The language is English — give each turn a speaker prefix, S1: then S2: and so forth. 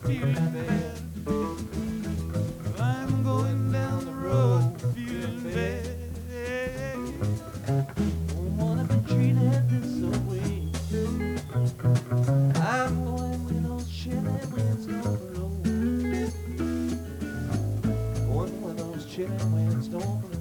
S1: feeling bad. I'm going down the road feeling bad. Don't wanna be treated this way. I'm going with those chilly winds don't blow. Going with those chilly winds don't blow.